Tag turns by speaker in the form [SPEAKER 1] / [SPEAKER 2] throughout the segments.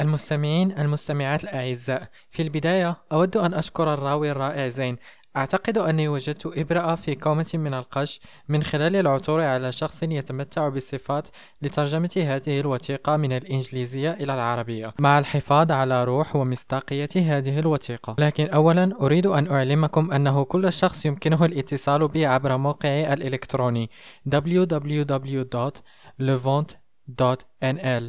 [SPEAKER 1] المستمعين المستمعات الأعزاء، في البداية أود أن أشكر الراوي الرائع زين. أعتقد أني وجدت إبرة في كومة من القش من خلال العثور على شخص يتمتع بالصفات لترجمة هذه الوثيقة من الإنجليزية إلى العربية مع الحفاظ على روح ومصداقية هذه الوثيقة. لكن أولا أريد أن أعلمكم أنه كل شخص يمكنه الاتصال بي عبر موقعي الإلكتروني www.levante.nl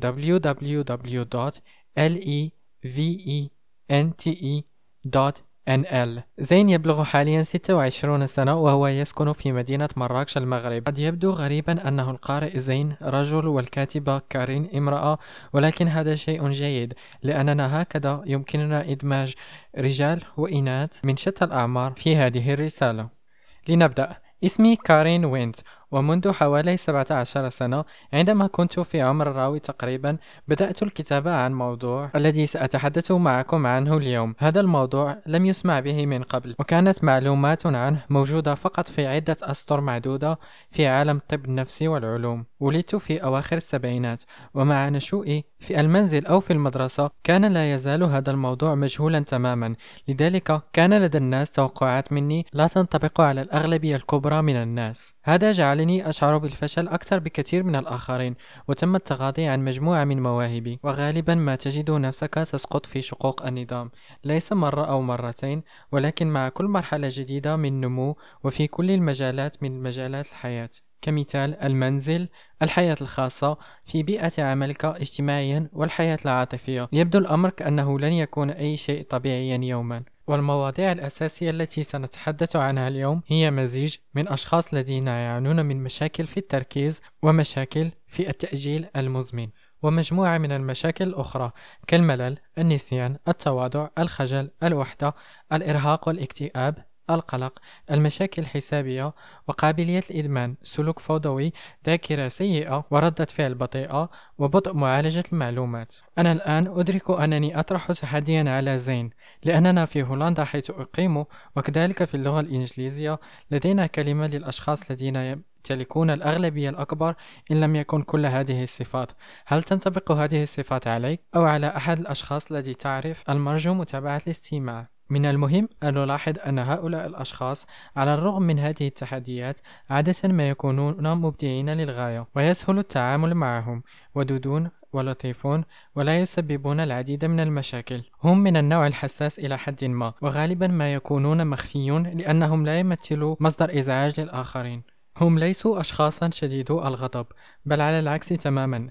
[SPEAKER 1] www.levente.nl. زين يبلغ حاليا 26 سنة وهو يسكن في مدينة مراكش المغرب. قد يبدو غريبا أنه القارئ زين رجل والكاتبة كارين امرأة، ولكن هذا شيء جيد لأننا هكذا يمكننا إدماج رجال وإناث من شتى الأعمار في هذه الرسالة. لنبدأ. اسمي كارين وينت، ومنذ حوالي 17 سنة عندما كنت في عمر الراوي تقريبا بدأت الكتابة عن موضوع الذي سأتحدث معكم عنه اليوم. هذا الموضوع لم يسمع به من قبل، وكانت معلومات عنه موجودة فقط في عدة أسطر معدودة في عالم الطب النفسي والعلوم. ولدت في أواخر السبعينات، ومع نشوئي في المنزل أو في المدرسة كان لا يزال هذا الموضوع مجهولا تماما، لذلك كان لدى الناس توقعات مني لا تنطبق على الأغلبية الكبرى من الناس. هذا جعلني أشعر بالفشل أكثر بكثير من الآخرين، وتم التغاضي عن مجموعة من مواهبي، وغالبا ما تجد نفسك تسقط في شقوق النظام، ليس مرة أو مرتين، ولكن مع كل مرحلة جديدة من نمو وفي كل المجالات من مجالات الحياة، كمثال المنزل، الحياة الخاصة، في بيئة عملك اجتماعيا، والحياة العاطفية. يبدو الأمر كأنه لن يكون أي شيء طبيعيا يوما. والمواضيع الأساسية التي سنتحدث عنها اليوم هي مزيج من أشخاص الذين يعانون من مشاكل في التركيز ومشاكل في التأجيل المزمن، ومجموعة من المشاكل الأخرى كالملل، النسيان، التواضع، الخجل، الوحدة، الإرهاق والاكتئاب، القلق، المشاكل الحسابية، وقابلية الإدمان، سلوك فوضوي، ذاكرة سيئة، وردة فعل بطيئة، وبطء معالجة المعلومات. أنا الآن أدرك أنني أطرح تحديا على زين، لأننا في هولندا حيث أقيم، وكذلك في اللغة الإنجليزية لدينا كلمة للأشخاص الذين يمتلكون الأغلبية الأكبر إن لم يكن كل هذه الصفات. هل تنطبق هذه الصفات عليك أو على أحد الأشخاص الذي تعرف؟ المرجو متابعة الاستماع. من المهم أن نلاحظ أن هؤلاء الأشخاص على الرغم من هذه التحديات عادة ما يكونون مبدعين للغاية، ويسهل التعامل معهم، ودودون ولطيفون، ولا يسببون العديد من المشاكل. هم من النوع الحساس إلى حد ما، وغالبا ما يكونون مخفيون لأنهم لا يمثلوا مصدر إزعاج للآخرين. هم ليسوا أشخاصا شديدو الغضب، بل على العكس تماما.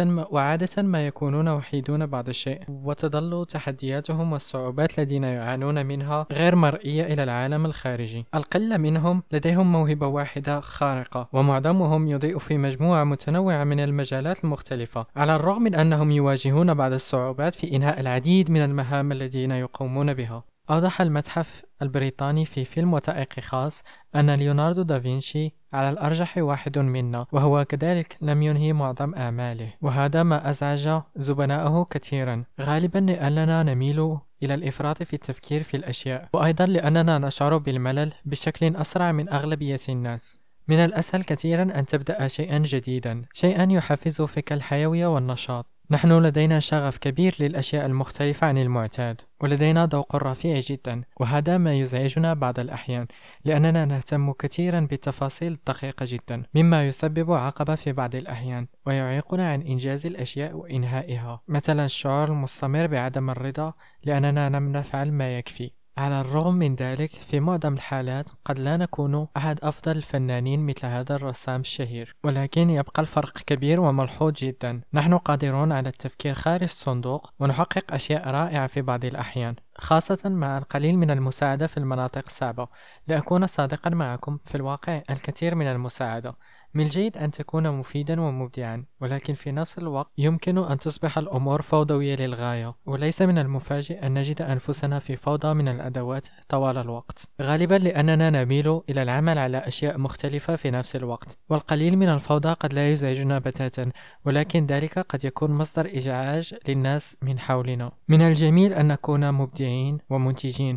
[SPEAKER 1] عادة ما يكونون وحيدون بعض الشيء، وتظل تحدياتهم والصعوبات الذين يعانون منها غير مرئية إلى العالم الخارجي. القلة منهم لديهم موهبة واحدة خارقة، ومعظمهم يضيء في مجموعة متنوعة من المجالات المختلفة، على الرغم من أنهم يواجهون بعض الصعوبات في إنهاء العديد من المهام الذين يقومون بها. أوضح المتحف البريطاني في فيلم وثائقي خاص أن ليوناردو دافنشي على الأرجح واحد منا، وهو كذلك لم ينهي معظم أعماله، وهذا ما أزعج زبناءه كثيرا، غالبا لأننا نميل إلى الإفراط في التفكير في الأشياء، وأيضا لأننا نشعر بالملل بشكل أسرع من أغلبية الناس. من الأسهل كثيرا أن تبدأ شيئا جديدا، شيئا يحفز فيك الحيوية والنشاط. نحن لدينا شغف كبير للأشياء المختلفة عن المعتاد، ولدينا ذوق رفيع جدا، وهذا ما يزعجنا بعض الأحيان لأننا نهتم كثيرا بالتفاصيل الدقيقة جدا، مما يسبب عقبة في بعض الأحيان ويعيقنا عن إنجاز الأشياء وإنهائها، مثلا الشعور المستمر بعدم الرضا لأننا لم نفعل ما يكفي. على الرغم من ذلك في معظم الحالات قد لا نكون أحد أفضل الفنانين مثل هذا الرسام الشهير، ولكن يبقى الفرق كبير وملحوظ جدا. نحن قادرون على التفكير خارج الصندوق ونحقق أشياء رائعة في بعض الأحيان، خاصة مع القليل من المساعدة في المناطق الصعبة. لأكون صادقا معكم، في الواقع الكثير من المساعدة. من الجيد أن تكون مفيدا ومبدعا، ولكن في نفس الوقت يمكن أن تصبح الأمور فوضوية للغاية، وليس من المفاجئ أن نجد أنفسنا في فوضى من الأدوات طوال الوقت، غالبا لأننا نميل إلى العمل على أشياء مختلفة في نفس الوقت. والقليل من الفوضى قد لا يزعجنا بتاتا، ولكن ذلك قد يكون مصدر إزعاج للناس من حولنا. من الجميل أن نكون مبدعين ومنتجين،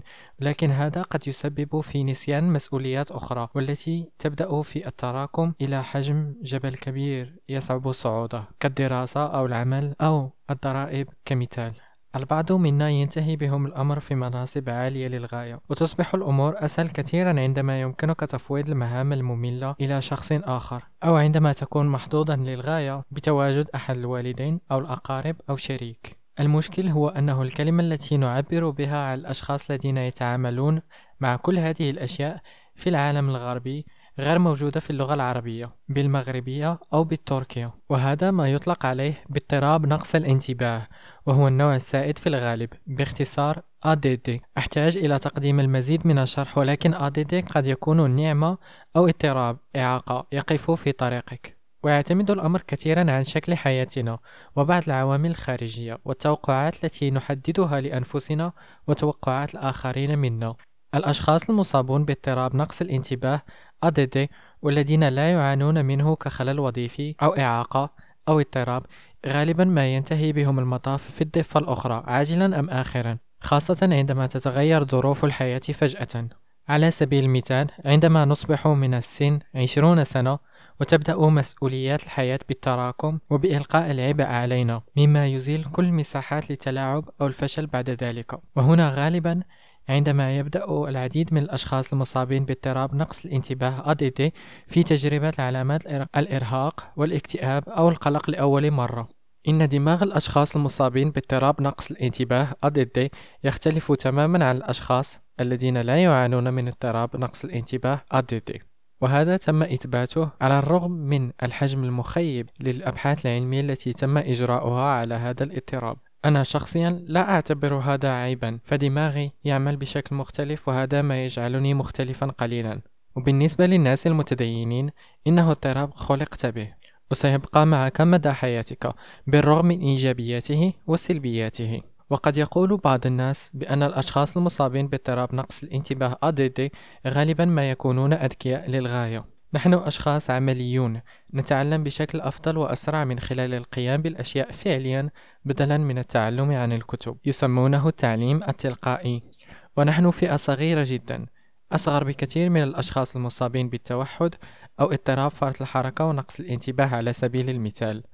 [SPEAKER 1] لكن هذا قد يسبب في نسيان مسؤوليات أخرى والتي تبدأ في التراكم إلى حجم جبل كبير يصعب صعوده كالدراسة أو العمل أو الضرائب كمثال. البعض منا ينتهي بهم الأمر في مناصب عالية للغاية، وتصبح الأمور أسهل كثيرا عندما يمكنك تفويض المهام المملة إلى شخص آخر، أو عندما تكون محظوظا للغاية بتواجد أحد الوالدين أو الأقارب أو شريك. المشكل هو أنه الكلمة التي نعبر بها عن الأشخاص الذين يتعاملون مع كل هذه الأشياء في العالم الغربي غير موجودة في اللغة العربية بالمغربية أو بالتركية، وهذا ما يطلق عليه باضطراب نقص الانتباه، وهو النوع السائد في الغالب، باختصار ADD. أحتاج إلى تقديم المزيد من الشرح، ولكن ADD قد يكون نعمة أو اضطراب إعاقة يقف في طريقك، ويعتمد الأمر كثيرا عن شكل حياتنا وبعض العوامل الخارجية والتوقعات التي نحددها لأنفسنا وتوقعات الآخرين منا. الأشخاص المصابون باضطراب نقص الانتباه ADD والذين لا يعانون منه كخلل وظيفي أو إعاقة أو اضطراب غالبا ما ينتهي بهم المطاف في الضفة الأخرى عاجلا أم آخرا، خاصة عندما تتغير ظروف الحياة فجأة. على سبيل المثال، عندما نصبح من السن 20 سنة وتبدأ مسؤوليات الحياة بالتراكم وبإلقاء العبء علينا، مما يزيل كل مساحات للتلاعب أو الفشل بعد ذلك. وهنا غالبا عندما يبدأ العديد من الأشخاص المصابين باضطراب نقص الانتباه ADD في تجربة علامات الإرهاق والاكتئاب أو القلق لأول مرة. إن دماغ الأشخاص المصابين باضطراب نقص الانتباه ADD يختلف تماما عن الأشخاص الذين لا يعانون من اضطراب نقص الانتباه ADD، وهذا تم إثباته على الرغم من الحجم المخيب للأبحاث العلمية التي تم إجراؤها على هذا الاضطراب. أنا شخصيا لا أعتبر هذا عيبا، فدماغي يعمل بشكل مختلف وهذا ما يجعلني مختلفا قليلا. وبالنسبة للناس المتدينين، إنه اضطراب خلقت به وسيبقى معك مدى حياتك بالرغم من إيجابياته وسلبياته. وقد يقول بعض الناس بأن الأشخاص المصابين باضطراب نقص الانتباه ADD غالبا ما يكونون أذكياء للغاية. نحن أشخاص عمليون، نتعلم بشكل أفضل وأسرع من خلال القيام بالأشياء فعليا بدلا من التعلم عن الكتب، يسمونه التعليم التلقائي. ونحن فئة صغيرة جدا، أصغر بكثير من الأشخاص المصابين بالتوحد أو اضطراب فرط الحركة ونقص الانتباه على سبيل المثال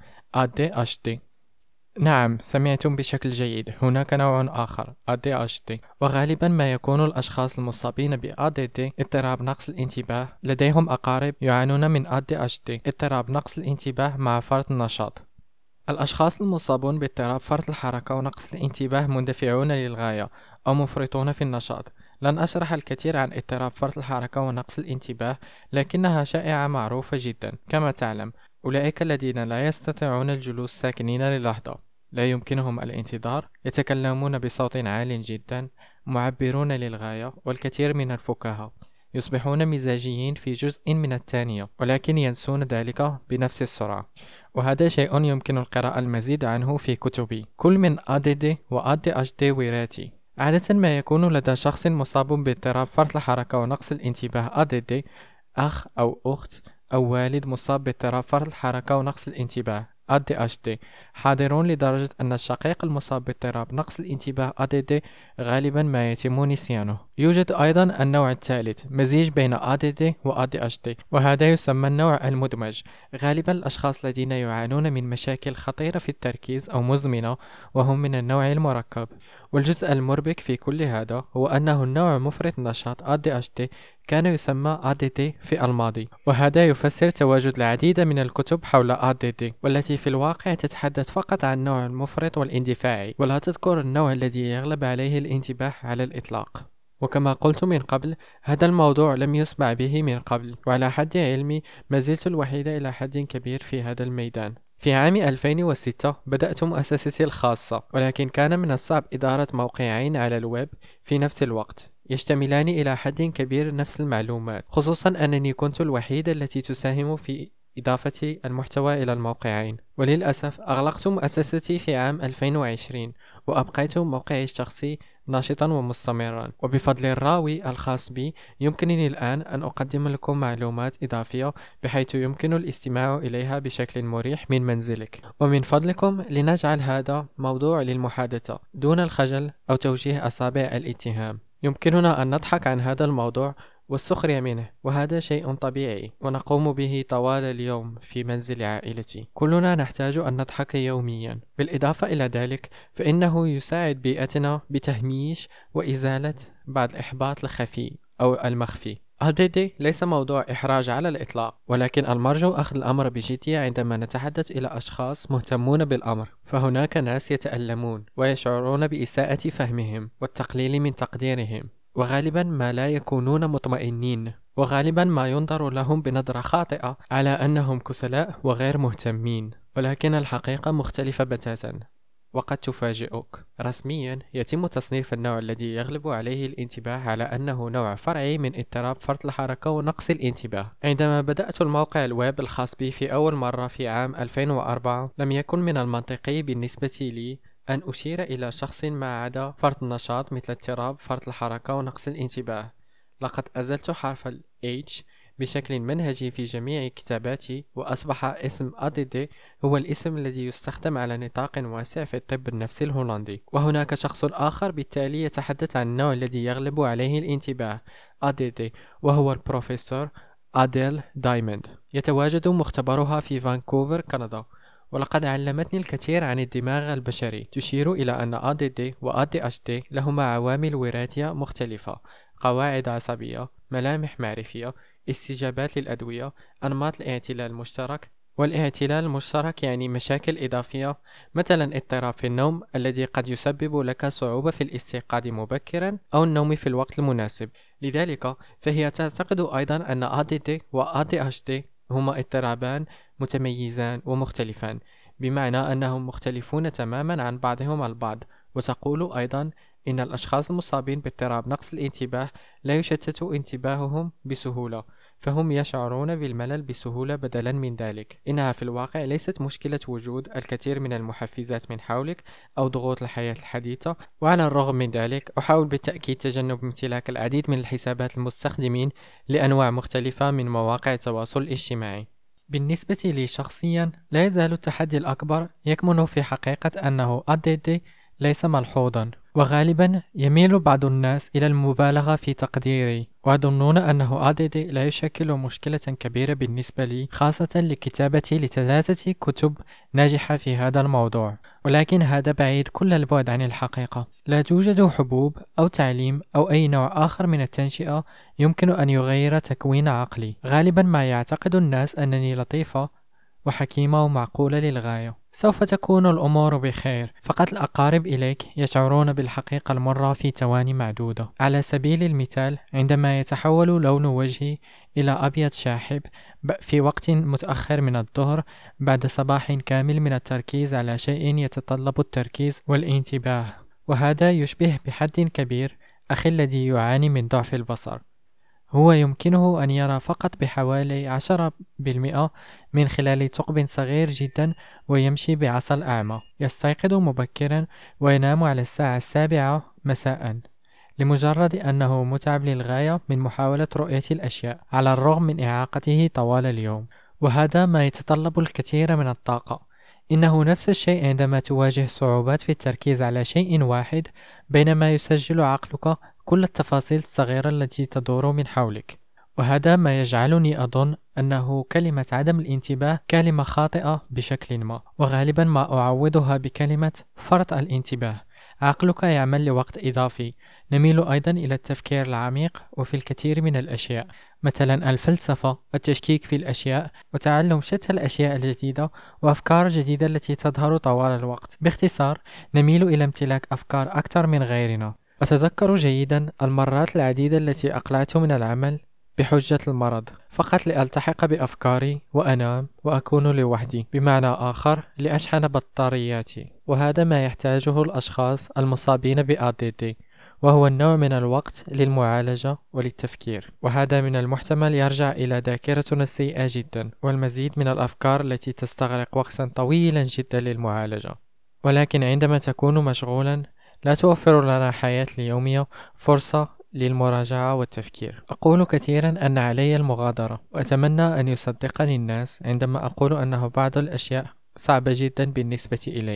[SPEAKER 1] ADHD. نعم، سمعتم بشكل جيد، هناك نوع آخر ADHD، وغالبا ما يكون الأشخاص المصابين ب ADD اضطراب نقص الانتباه لديهم أقارب يعانون من ADHD اضطراب نقص الانتباه مع فرط النشاط. الأشخاص المصابون باضطراب فرط الحركة ونقص الانتباه مندفعون للغاية أو مفرطون في النشاط. لن أشرح الكثير عن اضطراب فرط الحركة ونقص الانتباه، لكنها شائعة معروفة جدا. كما تعلم، أولئك الذين لا يستطيعون الجلوس ساكنين للحظة، لا يمكنهم الانتظار، يتكلمون بصوت عال جدا، معبرون للغاية، والكثير من الفكاهة يصبحون مزاجيين في جزء من الثانية، ولكن ينسون ذلك بنفس السرعة. وهذا شيء يمكن القراءة المزيد عنه في كتبي كل من ADD و ADHD وراثي. عادة ما يكون لدى شخص مصاب باضطراب فرط الحركة ونقص الانتباه ADD أخ أو أخت أو والد مصاب باضطراب فرط الحركة ونقص الانتباه ADHD حاضرون، لدرجة أن الشقيق المصاب باضطراب نقص الانتباه ADD غالبا ما يتم نسيانه. يوجد أيضا النوع الثالث، مزيج بين ADD و ADHD، وهذا يسمى النوع المدمج. غالبا الأشخاص الذين يعانون من مشاكل خطيرة في التركيز أو مزمنة، وهم من النوع المركب. والجزء المربك في كل هذا هو أنه النوع مفرط النشاط ADHD كان يسمى ADD في الماضي، وهذا يفسر تواجد العديد من الكتب حول ADD، والتي في الواقع تتحدث فقط عن النوع المفرط والاندفاعي، ولا تذكر النوع الذي يغلب عليه الانتباه على الإطلاق. وكما قلت من قبل، هذا الموضوع لم يسمع به من قبل، وعلى حد علمي ما زلت الوحيدة إلى حد كبير في هذا الميدان. في عام 2006 بدأت مؤسستي الخاصة، ولكن كان من الصعب إدارة موقعين على الويب في نفس الوقت يشتملان إلى حد كبير نفس المعلومات، خصوصا أنني كنت الوحيدة التي تساهم في إضافة المحتوى إلى الموقعين. وللأسف أغلقت مؤسستي في عام 2020 وأبقيت موقعي الشخصي ناشطا ومستمرا، وبفضل الراوي الخاص بي يمكنني الآن أن أقدم لكم معلومات إضافية بحيث يمكن الاستماع إليها بشكل مريح من منزلك. ومن فضلكم لنجعل هذا موضوع للمحادثة دون الخجل أو توجيه أصابع الاتهام. يمكننا أن نضحك عن هذا الموضوع والسخرية منه، وهذا شيء طبيعي ونقوم به طوال اليوم في منزل عائلتي. كلنا نحتاج أن نضحك يوميا. بالإضافة إلى ذلك فإنه يساعد بيئتنا بتهميش وإزالة بعض الإحباط الخفي أو المخفي. ADD ليس موضوع إحراج على الإطلاق، ولكن المرجو أخذ الأمر بجدية عندما نتحدث إلى أشخاص مهتمون بالأمر. فهناك ناس يتألمون ويشعرون بإساءة فهمهم والتقليل من تقديرهم، وغالبا ما لا يكونون مطمئنين، وغالبا ما ينظر لهم بنظرة خاطئة على أنهم كسلاء وغير مهتمين، ولكن الحقيقة مختلفة بتاتا وقد تفاجئك. رسميا يتم تصنيف النوع الذي يغلب عليه الانتباه على أنه نوع فرعي من اضطراب فرط الحركة ونقص الانتباه. عندما بدأت الموقع الويب الخاص بي في أول مرة في عام 2004 لم يكن من المنطقي بالنسبة لي أن أشير إلى شخص ما عدا فرط النشاط مثل اضطراب فرط الحركة ونقص الانتباه. لقد أزلت حرف ال H بشكل منهجي في جميع كتاباتي، وأصبح اسم ADD هو الاسم الذي يستخدم على نطاق واسع في الطب النفسي الهولندي. وهناك شخص آخر بالتالي يتحدث عن النوع الذي يغلب عليه الانتباه ADD، وهو البروفيسور أديل دايموند. يتواجد مختبرها في فانكوفر كندا، ولقد علمتني الكثير عن الدماغ البشري. تشير إلى أن ADD و ADHD لهما عوامل وراثية مختلفة، قواعد عصبية، ملامح معرفية، استجابات للأدوية، أنماط الاعتلال المشترك. والاعتلال المشترك يعني مشاكل إضافية، مثلا اضطراب في النوم الذي قد يسبب لك صعوبة في الاستيقاظ مبكرا أو النوم في الوقت المناسب. لذلك فهي تعتقد أيضا أن ADD و ADHD هما اضطرابان متميزان ومختلفان، بمعنى أنهم مختلفون تماما عن بعضهم البعض. وتقول أيضا إن الأشخاص المصابين باضطراب نقص الانتباه لا يشتت انتباههم بسهولة، فهم يشعرون بالملل بسهولة. بدلا من ذلك إنها في الواقع ليست مشكلة وجود الكثير من المحفزات من حولك أو ضغوط الحياة الحديثة. وعلى الرغم من ذلك أحاول بالتأكيد تجنب امتلاك العديد من الحسابات المستخدمين لأنواع مختلفة من مواقع التواصل الاجتماعي. بالنسبة لي شخصيا لا يزال التحدي الأكبر يكمن في حقيقة أنه ADD ليس ملحوظا، وغالبا يميل بعض الناس إلى المبالغة في تقديري ويظنون أنه ADD لا يشكل مشكلة كبيرة بالنسبة لي، خاصة لكتابتي ل3 كتب ناجحة في هذا الموضوع. ولكن هذا بعيد كل البعد عن الحقيقة. لا توجد حبوب أو تعليم أو أي نوع آخر من التنشئة يمكن أن يغير تكوين عقلي. غالبا ما يعتقد الناس أنني لطيفة وحكيمة ومعقولة للغاية. سوف تكون الأمور بخير، فقط الأقارب إليك يشعرون بالحقيقة المرة في ثواني معدودة. على سبيل المثال، عندما يتحول لون وجهي إلى أبيض شاحب في وقت متأخر من الظهر بعد صباح كامل من التركيز على شيء يتطلب التركيز والانتباه، وهذا يشبه بحد كبير أخي الذي يعاني من ضعف البصر. هو يمكنه أن يرى فقط بحوالي 10% من خلال ثقب صغير جدا، ويمشي بعصا الأعمى. يستيقظ مبكرا وينام على الساعة 7 مساء لمجرد أنه متعب للغاية من محاولة رؤية الأشياء على الرغم من إعاقته طوال اليوم، وهذا ما يتطلب الكثير من الطاقة. إنه نفس الشيء عندما تواجه صعوبات في التركيز على شيء واحد بينما يسجل عقلك كل التفاصيل الصغيرة التي تدور من حولك. وهذا ما يجعلني أظن أنه كلمة عدم الانتباه كلمة خاطئة بشكل ما، وغالبا ما أعوضها بكلمة فرط الانتباه. عقلك يعمل لوقت إضافي. نميل أيضا إلى التفكير العميق وفي الكثير من الأشياء، مثلا الفلسفة، التشكيك في الأشياء، وتعلم شتى الأشياء الجديدة وأفكار جديدة التي تظهر طوال الوقت. باختصار، نميل إلى امتلاك أفكار أكثر من غيرنا. أتذكر جيدا المرات العديدة التي أقلعت من العمل بحجة المرض فقط لألتحق بأفكاري وأنام وأكون لوحدي، بمعنى آخر لأشحن بطارياتي. وهذا ما يحتاجه الأشخاص المصابين بADD، وهو النوع من الوقت للمعالجة وللتفكير. وهذا من المحتمل يرجع إلى ذاكرتنا السيئة جدا والمزيد من الأفكار التي تستغرق وقتا طويلا جدا للمعالجة. ولكن عندما تكون مشغولا لا توفر لنا حياة اليومية فرصة للمراجعة والتفكير. أقول كثيرا أن علي المغادرة، وأتمنى أن يصدقني الناس عندما أقول أنه بعض الأشياء صعبة جدا بالنسبة إلي.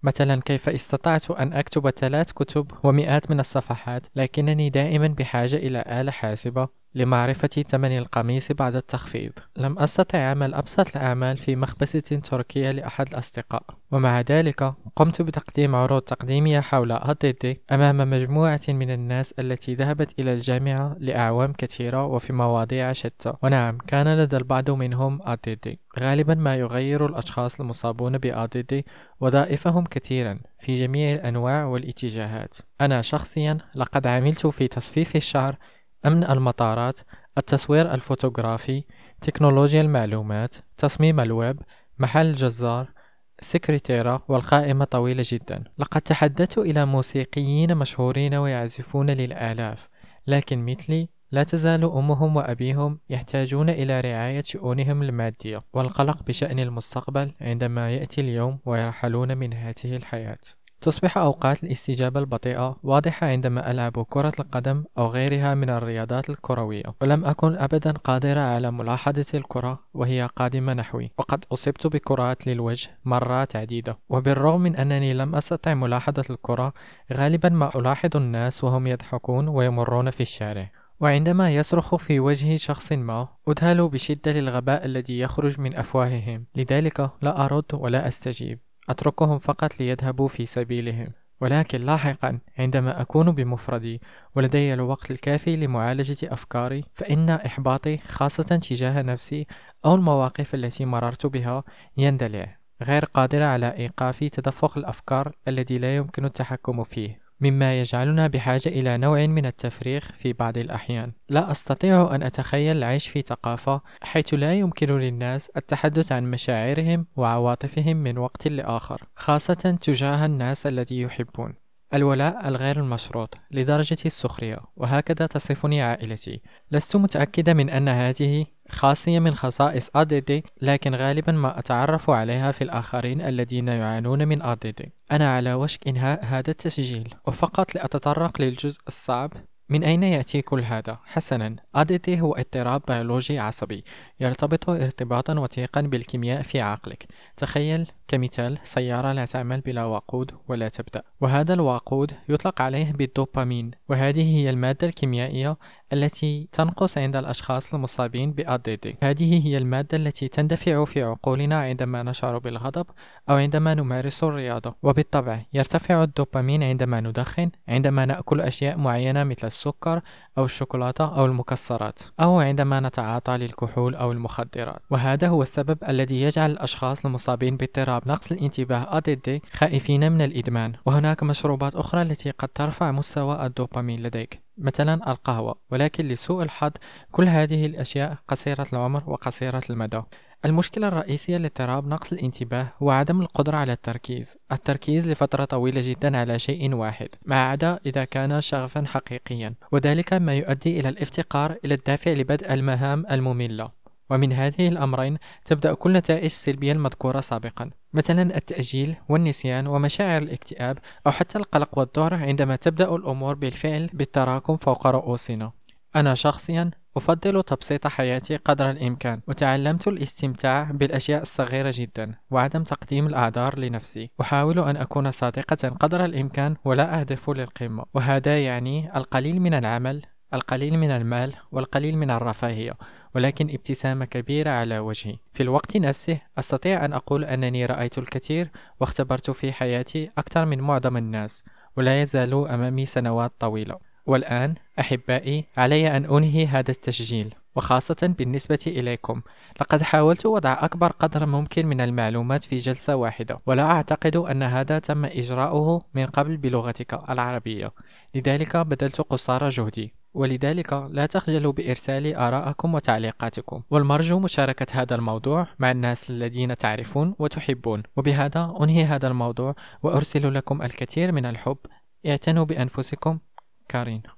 [SPEAKER 1] مثلا كيف استطعت أن أكتب 3 كتب ومئات من الصفحات لكنني دائما بحاجة إلى آلة حاسبة لمعرفة ثمن القميص بعد التخفيض. لم أستطع عمل أبسط الأعمال في مخبزة تركية لأحد الأصدقاء، ومع ذلك قمت بتقديم عروض تقديمية حول ADD أمام مجموعة من الناس التي ذهبت إلى الجامعة لأعوام كثيرة وفي مواضيع شتى. ونعم، كان لدى البعض منهم ADD. غالبا ما يغير الأشخاص المصابون ب ADD وظائفهم كثيرا في جميع الأنواع والاتجاهات. أنا شخصيا لقد عملت في تصفيف الشعر، أمن المطارات، التصوير الفوتوغرافي، تكنولوجيا المعلومات، تصميم الويب، محل جزار، سكرتيرة، والقائمة طويلة جدا. لقد تحدثت إلى موسيقيين مشهورين ويعزفون للآلاف، لكن مثلي لا تزال أمهم وأبيهم يحتاجون إلى رعاية شؤونهم المادية والقلق بشأن المستقبل عندما يأتي اليوم ويرحلون من هذه الحياة. تصبح أوقات الاستجابة البطيئة واضحة عندما ألعب كرة القدم أو غيرها من الرياضات الكروية، ولم أكن أبدا قادرة على ملاحظة الكرة وهي قادمة نحوي، وقد أصبت بكرات للوجه مرات عديدة. وبالرغم من أنني لم أستطع ملاحظة الكرة، غالبا ما ألاحظ الناس وهم يضحكون ويمرون في الشارع، وعندما يصرخ في وجه شخص ما أذهل بشدة للغباء الذي يخرج من أفواههم. لذلك لا أرد ولا أستجيب، أتركهم فقط ليذهبوا في سبيلهم. ولكن لاحقا عندما أكون بمفردي ولدي الوقت الكافي لمعالجة أفكاري، فإن إحباطي خاصة تجاه نفسي أو المواقف التي مررت بها يندلع، غير قادرة على إيقاف تدفق الأفكار الذي لا يمكن التحكم فيه، مما يجعلنا بحاجة إلى نوع من التفريغ في بعض الأحيان. لا أستطيع أن أتخيل العيش في ثقافة حيث لا يمكن للناس التحدث عن مشاعرهم وعواطفهم من وقت لآخر، خاصة تجاه الناس الذي يحبون. الولاء الغير المشروط لدرجة السخرية، وهكذا تصفني عائلتي. لست متأكدة من أن هذه خاصية من خصائص ADD، لكن غالبا ما أتعرف عليها في الآخرين الذين يعانون من ADD. أنا على وشك إنهاء هذا التسجيل، وفقط لأتطرق للجزء الصعب: من أين يأتي كل هذا؟ حسنا، ADD هو اضطراب بيولوجي عصبي يرتبط ارتباطا وثيقا بالكيمياء في عقلك. تخيل كمثال سيارة لا تعمل بلا وقود ولا تبدأ، وهذا الوقود يطلق عليه بالدوبامين، وهذه هي المادة الكيميائية التي تنقص عند الأشخاص المصابين ب ADD. هذه هي المادة التي تندفع في عقولنا عندما نشعر بالغضب أو عندما نمارس الرياضة. وبالطبع يرتفع الدوبامين عندما ندخن، عندما نأكل أشياء معينة مثل السكر أو الشوكولاتة أو المكسرات، أو عندما نتعاطى للكحول أو المخدرات. وهذا هو السبب الذي يجعل الأشخاص المصابين باضطراب نقص الانتباه ADD خائفين من الإدمان. وهناك مشروبات أخرى التي قد ترفع مستوى الدوبامين لديك، مثلا القهوة، ولكن لسوء الحظ كل هذه الأشياء قصيرة العمر وقصيرة المدى. المشكلة الرئيسية لاضطراب نقص الانتباه هو عدم القدرة على التركيز لفترة طويلة جدا على شيء واحد، ما عدا إذا كان شغفا حقيقيا، وذلك ما يؤدي إلى الافتقار إلى الدافع لبدء المهام المملة. ومن هذه الأمرين تبدأ كل النتائج السلبية المذكورة سابقا، مثلا التأجيل والنسيان ومشاعر الاكتئاب أو حتى القلق والذعر، عندما تبدأ الأمور بالفعل بالتراكم فوق رؤوسنا. أنا شخصيا أفضل تبسيط حياتي قدر الإمكان، وتعلمت الاستمتاع بالأشياء الصغيرة جدا وعدم تقديم الأعذار لنفسي. أحاول أن أكون صادقة قدر الإمكان ولا أهدف للقمة، وهذا يعني القليل من العمل، القليل من المال، والقليل من الرفاهية، ولكن ابتسامة كبيرة على وجهي. في الوقت نفسه أستطيع أن أقول أنني رأيت الكثير واختبرت في حياتي أكثر من معظم الناس، ولا يزال أمامي سنوات طويلة. والآن أحبائي، علي أن أنهي هذا التسجيل، وخاصة بالنسبة إليكم. لقد حاولت وضع أكبر قدر ممكن من المعلومات في جلسة واحدة، ولا أعتقد أن هذا تم إجراؤه من قبل بلغتك العربية، لذلك بذلت قصارى جهدي. ولذلك لا تخجلوا بإرسال آراءكم وتعليقاتكم، والمرجو مشاركة هذا الموضوع مع الناس الذين تعرفون وتحبون. وبهذا أنهي هذا الموضوع وأرسل لكم الكثير من الحب. اعتنوا بأنفسكم. كارين.